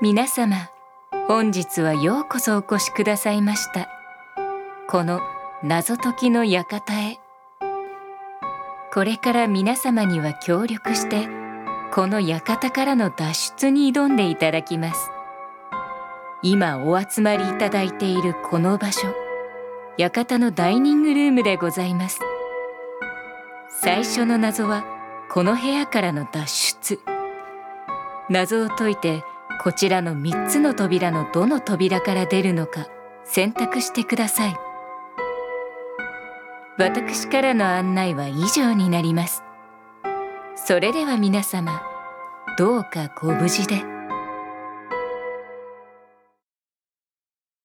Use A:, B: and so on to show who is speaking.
A: 皆様、本日はようこそお越しくださいました。この謎解きの館へ。これから皆様には協力して、この館からの脱出に挑んでいただきます。今お集まりいただいているこの場所、館のダイニングルームでございます。最初の謎は、この部屋からの脱出。謎を解いて、こちらの3つの扉のどの扉から出るのか選択してください。私からの案内は以上になります。それでは皆様、どうかご無事で。